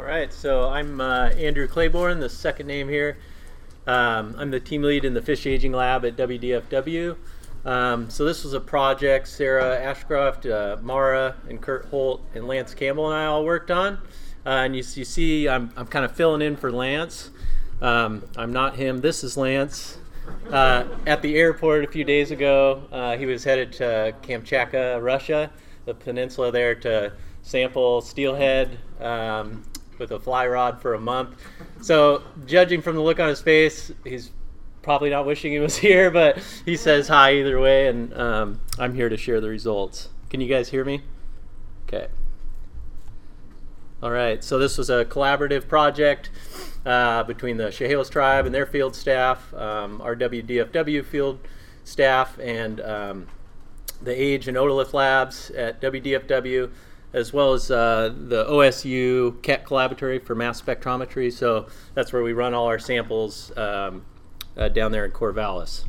All right, so I'm Andrew Claiborne, the second name here. I'm the team lead in the fish aging lab at WDFW. So this was a project Sarah Ashcroft, Mara, and Kurt Holt, and Lance Campbell and I all worked on. And you see I'm kind of filling in for Lance. I'm not him. This is Lance. At the airport a few days ago, he was headed to Kamchatka, Russia, the peninsula there, to sample steelhead with a fly rod for a month. So judging from the look on his face, he's probably not wishing he was here, but he says hi either way, and I'm here to share the results. Can you guys hear me? Okay. All right, so this was a collaborative project between the Chehalis tribe and their field staff, our WDFW field staff, and the AGE and Otolith labs at WDFW, as well as the OSU Keck Laboratory for mass spectrometry. So that's where we run all our samples down there in Corvallis.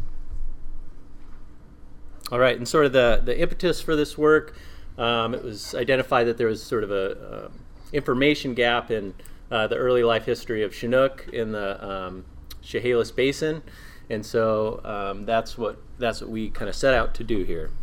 All right, and sort of the impetus for this work, it was identified that there was sort of a information gap in the early life history of Chinook in the Chehalis Basin, and so that's what we kind of set out to do here.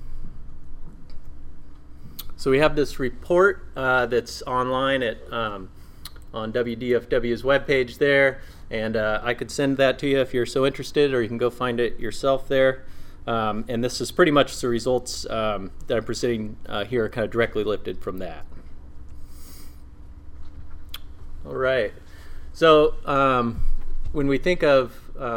So we have this report that's online on WDFW's webpage there, and I could send that to you if you're so interested, or you can go find it yourself there. And this is pretty much the results that I'm presenting here are kind of directly lifted from that. All right. So when we think of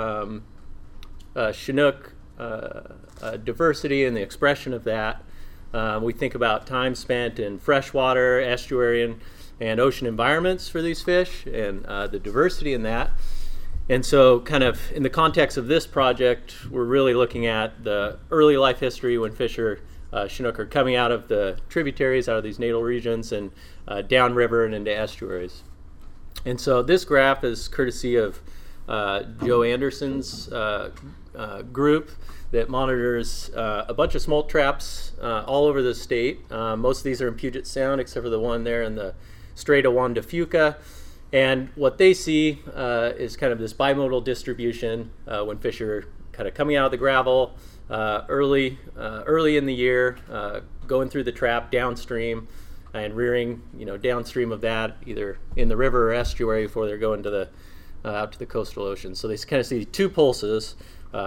Chinook diversity and the expression of that, we think about time spent in freshwater, estuarine, and ocean environments for these fish, and the diversity in that. And so kind of in the context of this project, we're really looking at the early life history when fish are Chinook are coming out of the tributaries, out of these natal regions, and downriver and into estuaries. And so this graph is courtesy of Joe Anderson's group that monitors a bunch of smolt traps all over the state. Most of these are in Puget Sound, except for the one there in the Strait of Juan de Fuca. And what they see is kind of this bimodal distribution when fish are kind of coming out of the gravel early in the year, going through the trap downstream, and rearing, downstream of that, either in the river or estuary before they're going to the out to the coastal ocean. So they kind of see two pulses.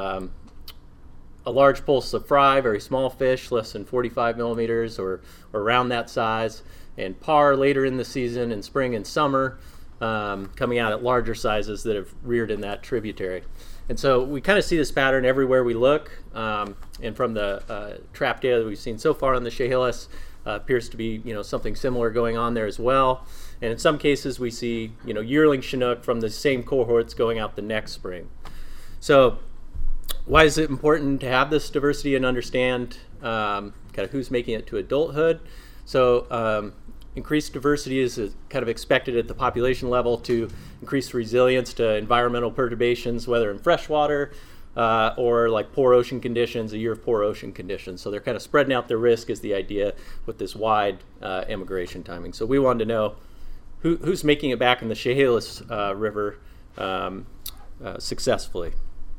A large pulse of fry, very small fish, less than 45 millimeters or around that size, and par later in the season, in spring and summer, coming out at larger sizes that have reared in that tributary. And so we kind of see this pattern everywhere we look, and from the trap data that we've seen so far on the Chehalis, appears to be something similar going on there as well. And in some cases we see yearling Chinook from the same cohorts going out the next spring. So why is it important to have this diversity and understand kind of who's making it to adulthood? So increased diversity is kind of expected at the population level to increase resilience to environmental perturbations, whether in freshwater or like poor ocean conditions, a year of poor ocean conditions. So they're kind of spreading out their risk is the idea with this wide immigration timing. So we wanted to know who's making it back in the Chehalis River successfully.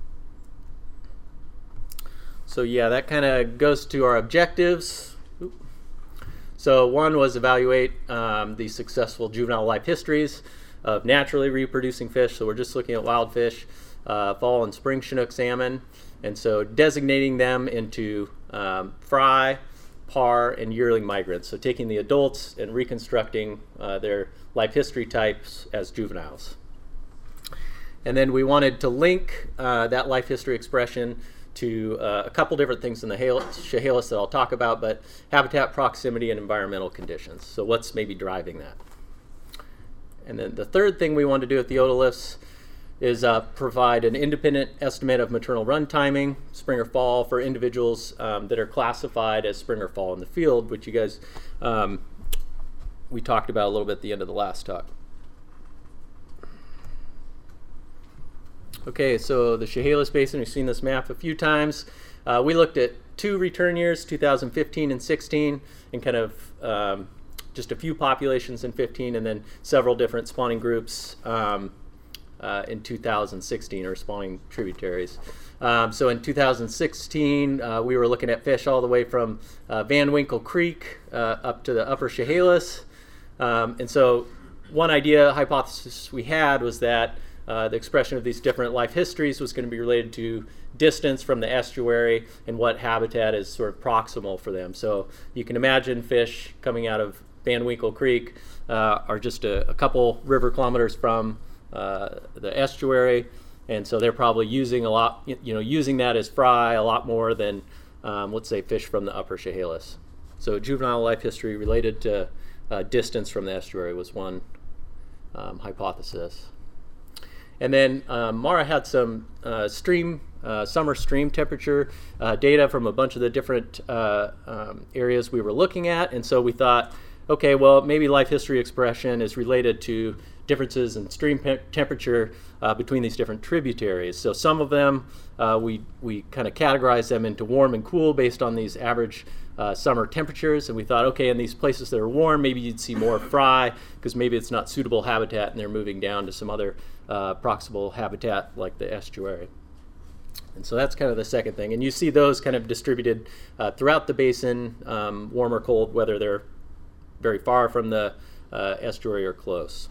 So yeah, that kind of goes to our objectives. So one was evaluate the successful juvenile life histories of naturally reproducing fish. So we're just looking at wild fish, fall and spring Chinook salmon. And so designating them into fry, par, and yearling migrants. So taking the adults and reconstructing their life history types as juveniles. And then we wanted to link that life history expression to a couple different things in the Chehalis that I'll talk about, but habitat proximity and environmental conditions. So what's maybe driving that? And then the third thing we want to do at the otoliths is provide an independent estimate of maternal run timing, spring or fall, for individuals that are classified as spring or fall in the field, which you guys, we talked about a little bit at the end of the last talk. Okay, so the Chehalis Basin, we've seen this map a few times. We looked at two return years, 2015 and 16, and kind of just a few populations in 15, and then several different spawning groups in 2016, or spawning tributaries. So in 2016, we were looking at fish all the way from Van Winkle Creek up to the upper Chehalis. And so one hypothesis we had was that the expression of these different life histories was going to be related to distance from the estuary and what habitat is sort of proximal for them. So you can imagine fish coming out of Van Winkle Creek are just a couple river kilometers from the estuary, and so they're probably using using that as fry a lot more than let's say fish from the upper Chehalis. So juvenile life history related to distance from the estuary was one hypothesis. And then Mara had some summer stream temperature data from a bunch of the different areas we were looking at, and so we thought, okay, well, maybe life history expression is related to differences in stream temperature between these different tributaries. So some of them, we kind of categorize them into warm and cool based on these average summer temperatures, and we thought, okay, in these places that are warm, maybe you'd see more fry because maybe it's not suitable habitat and they're moving down to some other proximal habitat like the estuary. And so that's kind of the second thing. And you see those kind of distributed throughout the basin, warm or cold, whether they're very far from the estuary or close.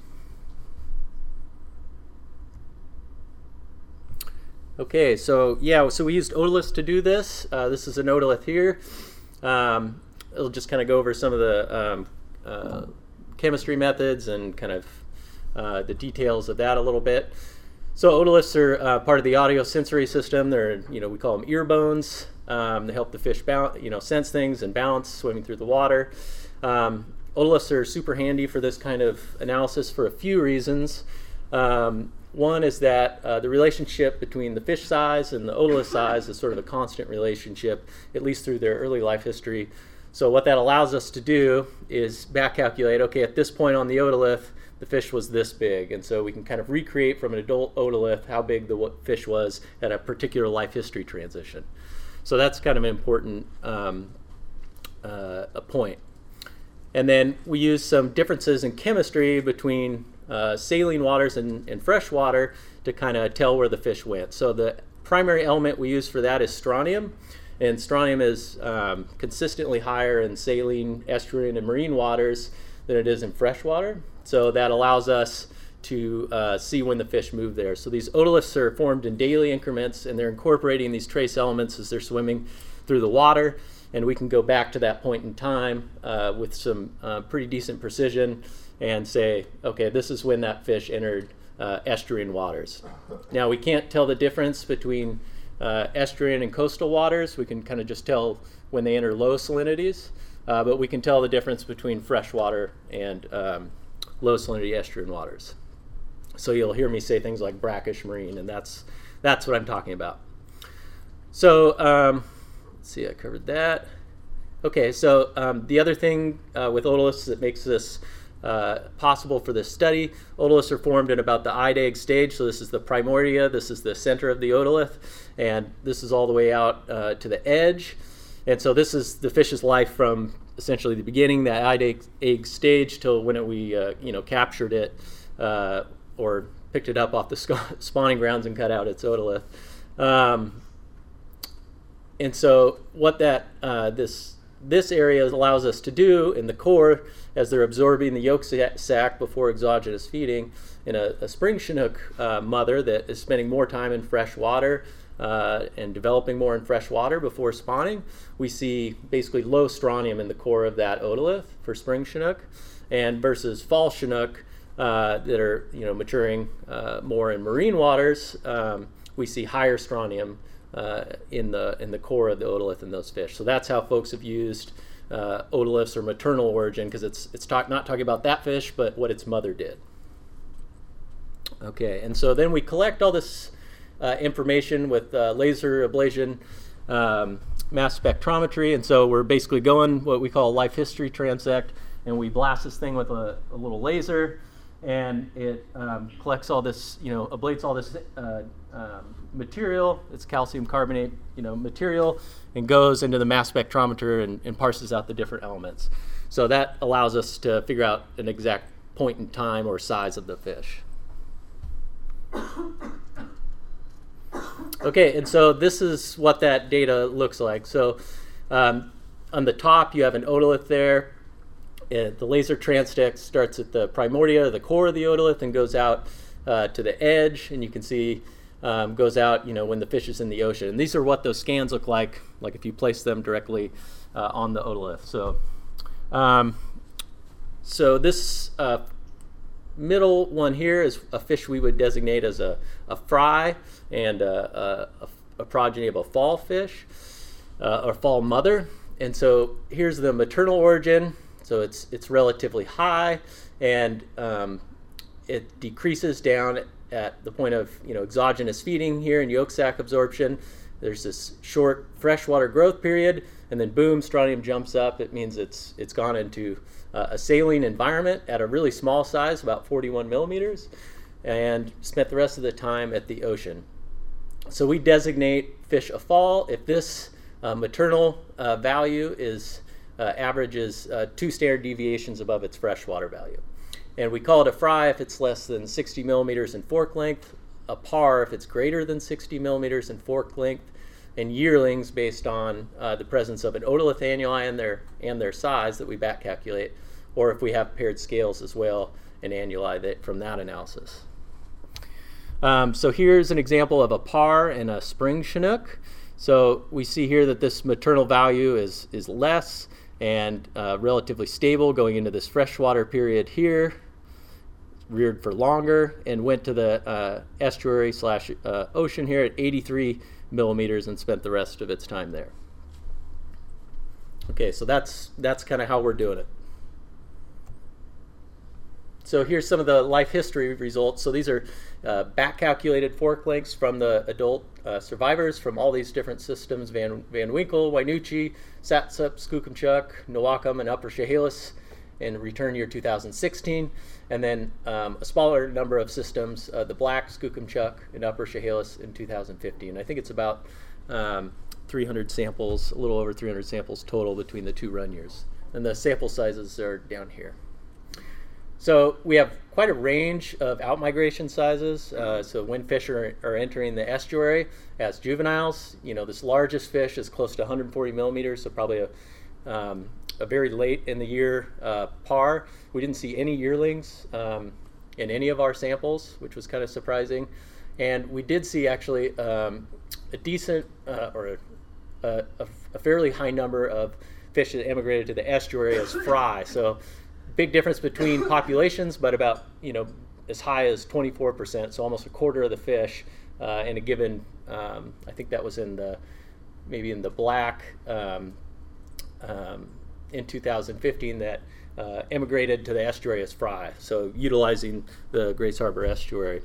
Okay, so we used otoliths to do this. This is an otolith here. It'll just kind of go over some of the chemistry methods and kind of the details of that a little bit. So otoliths are part of the audiosensory system. They're, we call them ear bones. They help the fish sense things and balance swimming through the water. Otoliths are super handy for this kind of analysis for a few reasons. One is that the relationship between the fish size and the otolith size is sort of a constant relationship, at least through their early life history. So what that allows us to do is back calculate, okay, at this point on the otolith, the fish was this big. And so we can kind of recreate from an adult otolith how big the fish was at a particular life history transition. So that's kind of an important a point. And then we use some differences in chemistry between saline waters and fresh water to kind of tell where the fish went. So the primary element we use for that is strontium, and strontium is consistently higher in saline, estuarine, and marine waters than it is in fresh water. So that allows us to see when the fish move there. So these otoliths are formed in daily increments, and they're incorporating these trace elements as they're swimming through the water. And we can go back to that point in time with some pretty decent precision and say, okay, this is when that fish entered estuarine waters. Now, we can't tell the difference between estuarine and coastal waters. We can kind of just tell when they enter low salinities, but we can tell the difference between freshwater and low salinity estuarine waters. So you'll hear me say things like brackish marine, and that's what I'm talking about. So let's see, I covered that. Okay, so the other thing with otoliths that makes this possible for this study, otoliths are formed in about the eye-to-egg stage. So this is the primordia, this is the center of the otolith, and this is all the way out to the edge. And so this is the fish's life from essentially the beginning, that eye-to-egg stage, till when we captured it or picked it up off the spawning grounds and cut out its otolith. And so what that this area allows us to do in the core, as they're absorbing the yolk sac before exogenous feeding, in a spring Chinook mother that is spending more time in fresh water and developing more in fresh water before spawning, we see basically low strontium in the core of that otolith for spring Chinook, and versus fall Chinook that are maturing more in marine waters, we see higher strontium in the core of the otolith in those fish. So that's how folks have used otoliths or maternal origin, because it's not talking about that fish, but what its mother did. Okay, and so then we collect all this information with laser ablation mass spectrometry, and so we're basically going what we call a life history transect, and we blast this thing with a little laser, and it collects all this, ablates all this material. It's calcium carbonate, material, and goes into the mass spectrometer and parses out the different elements. So that allows us to figure out an exact point in time or size of the fish. Okay, and so this is what that data looks like. So on the top, you have an otolith there. The laser transect starts at the primordia, the core of the otolith, and goes out to the edge, and you can see goes out, when the fish is in the ocean. And these are what those scans look like if you place them directly on the otolith. So this middle one here is a fish we would designate as a fry and a progeny of a fall fish or fall mother. And so here's the maternal origin. So it's relatively high, and it decreases down at the point of exogenous feeding here and yolk sac absorption. There's this short freshwater growth period, and then boom, strontium jumps up. It means it's gone into a saline environment at a really small size, about 41 millimeters, and spent the rest of the time at the ocean. So we designate fish a fall if this maternal value averages 2 standard deviations above its freshwater value. And we call it a fry if it's less than 60 millimeters in fork length, a par if it's greater than 60 millimeters in fork length, and yearlings based on the presence of an otolith annuli and their size that we back calculate, or if we have paired scales as well and annuli from that analysis. So here's an example of a par and a spring Chinook. So we see here that this maternal value is less and relatively stable going into this freshwater period here, reared for longer, and went to the estuary / ocean here at 83 millimeters and spent the rest of its time there. Okay, so that's kind of how we're doing it. So here's some of the life history results. So these are back calculated fork lengths from the adult survivors from all these different systems: Van Winkle, Wynoochee, Satsep, Skookumchuck, Nowakam, and Upper Chehalis in return year 2016. And then a smaller number of systems, the Black, Skookumchuck, and Upper Chehalis in 2015. I think it's about 300 samples, a little over 300 samples total between the 2 run years. And the sample sizes are down here. So we have quite a range of outmigration sizes. So when fish are entering the estuary as juveniles, this largest fish is close to 140 millimeters, so probably a very late in the year par. We didn't see any yearlings in any of our samples, which was kind of surprising. And we did see actually a decent or a fairly high number of fish that emigrated to the estuary as fry. So big difference between populations, but about as high as 24%, so almost a quarter of the fish in a given. I think that was in the Black in 2015 that emigrated to the estuary as fry. So utilizing the Grace Harbor estuary.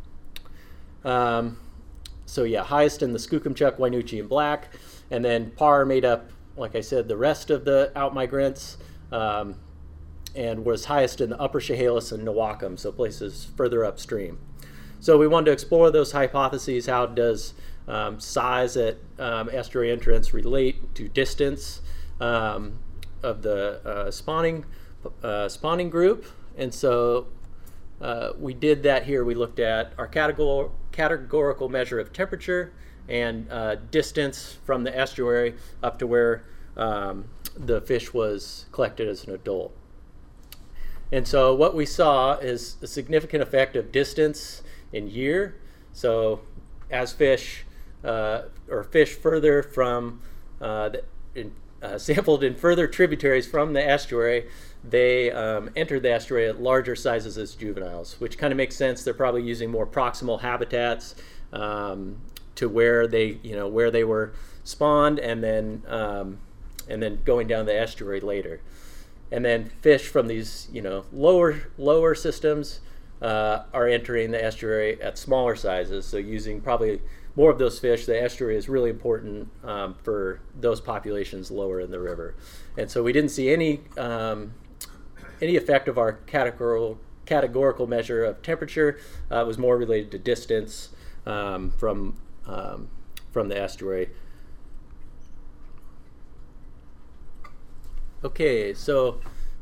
So yeah, highest in the Skookumchuck, Wynoochee, and Black, and then par made up, like I said, the rest of the outmigrants. And was highest in the Upper Chehalis and Nowakam, so places further upstream. So we wanted to explore those hypotheses. How does size at estuary entrance relate to distance of the spawning group? And so we did that here. We looked at our categorical measure of temperature and distance from the estuary up to where the fish was collected as an adult. And so what we saw is a significant effect of distance in year. So as fish further from sampled in further tributaries from the estuary, they entered the estuary at larger sizes as juveniles, which kind of makes sense. They're probably using more proximal habitats to where they were spawned, and then going down the estuary later. And then fish from these, lower systems are entering the estuary at smaller sizes. So using probably more of those fish, the estuary is really important for those populations lower in the river. And so we didn't see any effect of our categorical measure of temperature. It was more related to distance from the estuary. Okay, so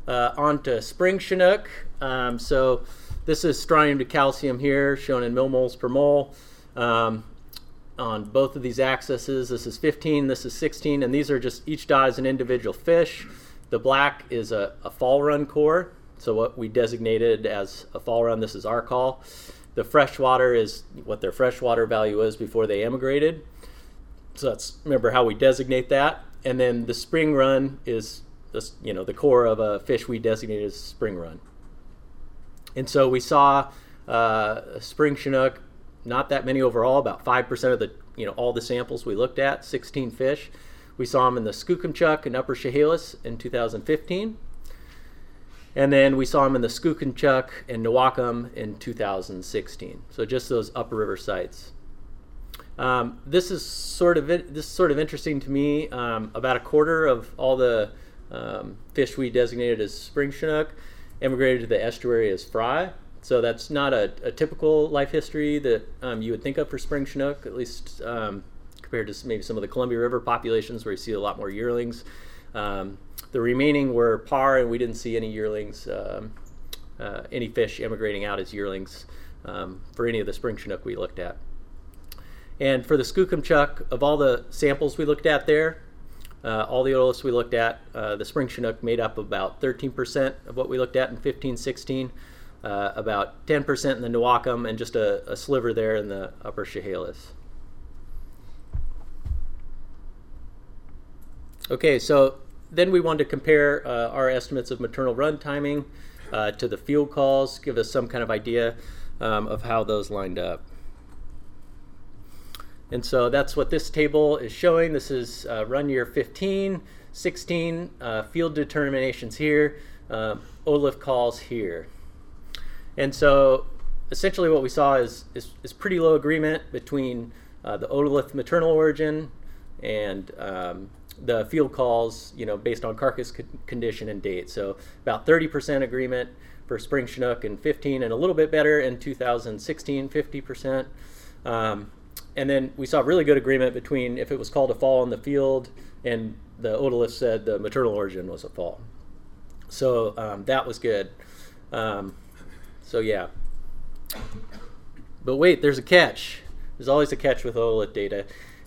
On to spring Chinook. So this is strontium to calcium here, shown in millimoles per mole. On both of these axes, this is 15, this is 16, and these are just, each dot is an individual fish. The black is a fall run core, so what we designated as a fall run, this is our call. The freshwater is what their freshwater value is before they emigrated. So that's, remember how we designate that. And then the spring run is this, the core of a fish we designate as spring run. And so we saw spring Chinook, not that many overall, about 5% of the, all the samples we looked at, 16 fish. We saw them in the Skookumchuck and Upper Chehalis in 2015. And then we saw them in the Skookumchuck and Newaukum in 2016. So just those upper river sites. This is sort of interesting to me. About a quarter of all the fish we designated as spring Chinook emigrated to the estuary as fry. So that's not a typical life history that you would think of for spring Chinook, at least compared to maybe some of the Columbia River populations where you see a lot more yearlings. The remaining were par, and we didn't see any yearlings, any fish emigrating out as yearlings for any of the spring Chinook we looked at. And for the Skookumchuck, of all the samples we looked at there, all the otoliths we looked at, the spring Chinook made up about 13% of what we looked at in 15-16. About 10% in the Newaukum, and just a sliver there in the Upper Chehalis. Okay, so then we wanted to compare our estimates of maternal run timing to the field calls, give us some kind of idea of how those lined up. And so that's what this table is showing. This is run year 15, 16, field determinations here, otolith calls here. And so essentially what we saw is pretty low agreement between the otolith maternal origin and the field calls, based on carcass condition and date. So about 30% agreement for spring Chinook in 15, and a little bit better in 2016, 50%. And then we saw really good agreement between if it was called a fall in the field and the otolith said the maternal origin was a fall. So that was good. So yeah. But wait, there's a catch. There's always a catch with otolith data.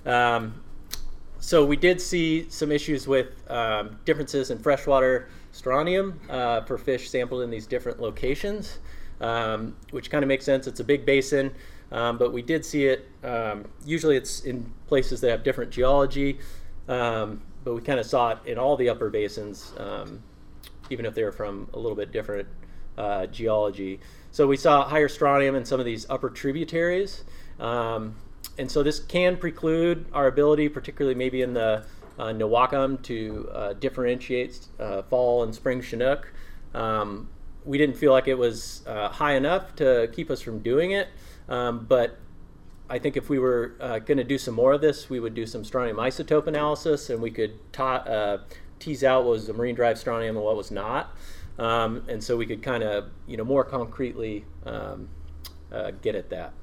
So we did see some issues with differences in freshwater strontium for fish sampled in these different locations, which kind of makes sense. It's a big basin, but we did see it. Usually it's in places that have different geology, but we kind of saw it in all the upper basins, even if they're from a little bit different geology. So we saw higher strontium in some of these upper tributaries. And so this can preclude our ability, particularly maybe in the Newaukum, to differentiate fall and spring Chinook. We didn't feel like it was high enough to keep us from doing it, but I think if we were going to do some more of this, we would do some strontium isotope analysis, and we could tease out what was the marine-derived strontium and what was not. And so we could kind of, more concretely get at that.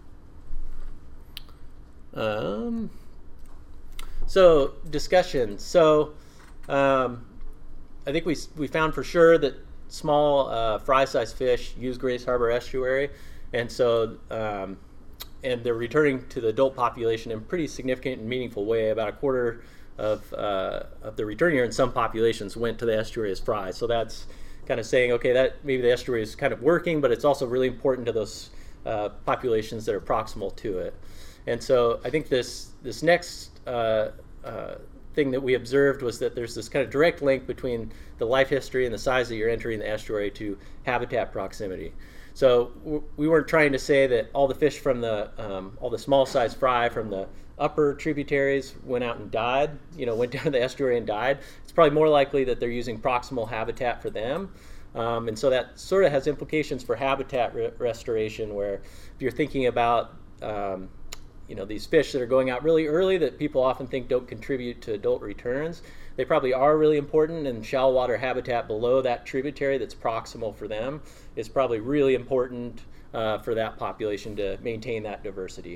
So discussion. So I think we found for sure that small fry-sized fish use Grays Harbor estuary, and so and they're returning to the adult population in a pretty significant and meaningful way. About a quarter of the return year in some populations went to the estuary as fry. So that's kind of saying, okay, that maybe the estuary is kind of working, but it's also really important to those populations that are proximal to it. And so I think this next thing that we observed was that there's this kind of direct link between the life history and the size that you're entering the estuary to habitat proximity. So we weren't trying to say that all the fish from all the small size fry from the upper tributaries went out and died, went down to the estuary and died. It's probably more likely that they're using proximal habitat for them. And so that sort of has implications for habitat restoration, where if you're thinking about these fish that are going out really early that people often think don't contribute to adult returns, they probably are really important, and shallow water habitat below that tributary that's proximal for them is probably really important for that population to maintain that diversity.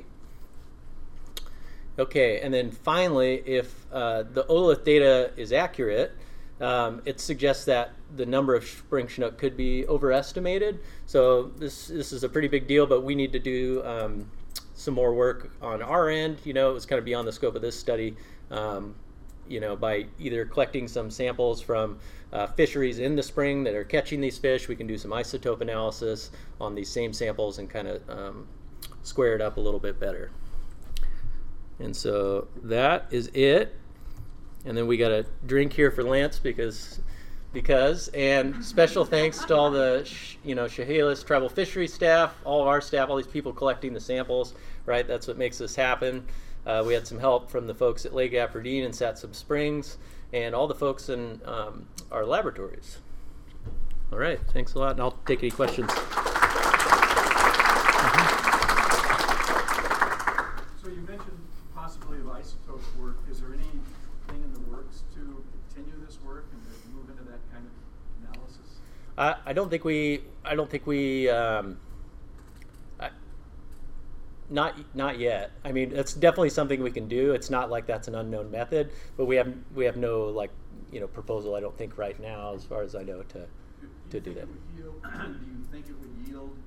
Okay, and then finally, if the otolith data is accurate, it suggests that the number of spring Chinook could be overestimated. So this is a pretty big deal, but we need to do some more work on our end. It was kind of beyond the scope of this study. By either collecting some samples from fisheries in the spring that are catching these fish, we can do some isotope analysis on these same samples and kind of square it up a little bit better. And so that is it. And then we got a drink here for Lance because and special thanks to all the Chehalis tribal fishery staff, all of our staff, all these people collecting the samples, right? That's what makes this happen. We had some help from the folks at Lake Aberdeen and Satsum Springs and all the folks in our laboratories. All right, thanks a lot, and I'll take any questions. So you mentioned possibility of isotope work. Is there anything in the works to continue this work and to move into that kind of analysis? I don't think we. Not yet. I mean, it's definitely something we can do. It's not like that's an unknown method, but we have no proposal. I don't think right now, as far as I know, to do that. Do you think it would yield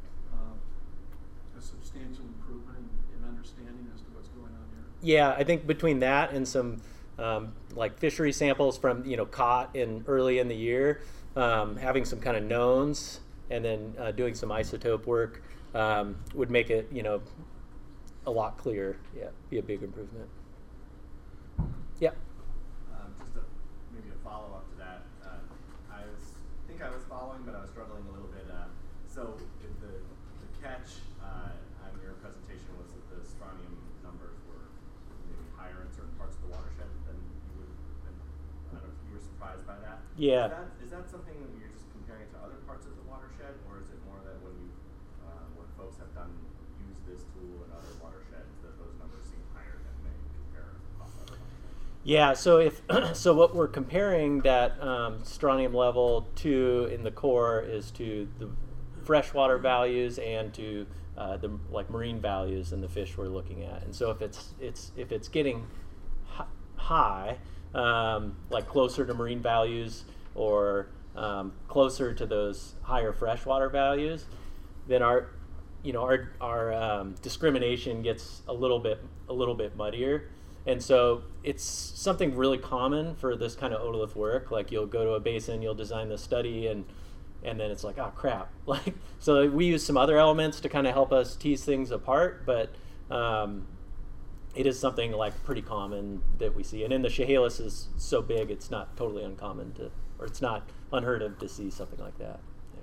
a substantial improvement in understanding as to what's going on here? Yeah, I think between that and some fishery samples from caught early in the year, having some kind of knowns, and then doing some isotope work. Would make it, a lot clearer. Yeah, be a big improvement. Yeah. Maybe a follow-up to that. I was following, but I was struggling a little bit. So the catch on your presentation was that the strontium numbers were maybe higher in certain parts of the watershed than you would. I don't know if you were surprised by that. Yeah. Is that something that you're just comparing it to other parts of the watershed, or is it more that when folks have used this tool in other watersheds that those numbers seem higher than they compare across other watersheds? Yeah, so what we're comparing that strontium level to in the core is to the freshwater values and to the marine values in the fish we're looking at. And so if it's getting high, closer to marine values or closer to those higher freshwater values, then our discrimination gets a little bit muddier. And so it's something really common for this kind of otolith work. Like you'll go to a basin, you'll design the study, and then it's like, oh crap. So we use some other elements to kind of help us tease things apart, but it is something pretty common that we see. And in the Chehalis is so big, it's not totally uncommon or it's not unheard of to see something like that.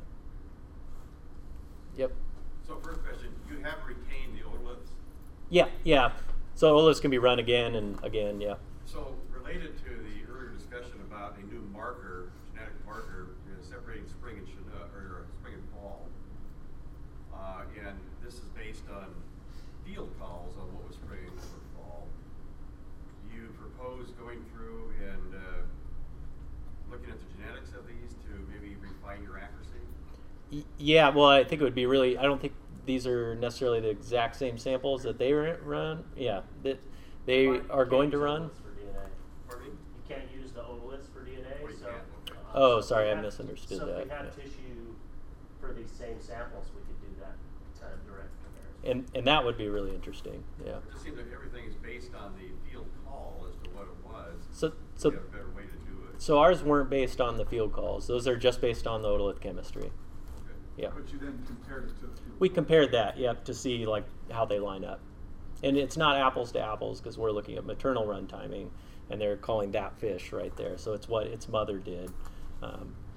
Yeah. Yep. So first question, you have retained the otoliths? Yeah. So otoliths can be run again and again, yeah. So related to the earlier discussion about a new marker, genetic marker, separating spring and Chinook, or spring and fall, and this is based on field calls on what was spring or fall. Do you propose going through and looking at the genetics of these to maybe refine your accuracy? Yeah, well, I think it would be really, I don't think these are necessarily the exact same samples that they run. Yeah, that they are going to run. For DNA. Pardon me? You can't use the otoliths for DNA. Oh, you can't, okay. Oh, sorry, I misunderstood so that. if we had tissue for these same samples, we could do that kind of direct comparison. And that would be really interesting. Yeah. It just seems like everything is based on the field call as to what it was. So we have a better way to do it. So ours weren't based on the field calls. Those are just based on the otolith chemistry. Okay. Yeah. But you then compared it to the field. We compared that, to see how they line up. And it's not apples to apples because we're looking at maternal run timing, and they're calling that fish right there. So it's what its mother did.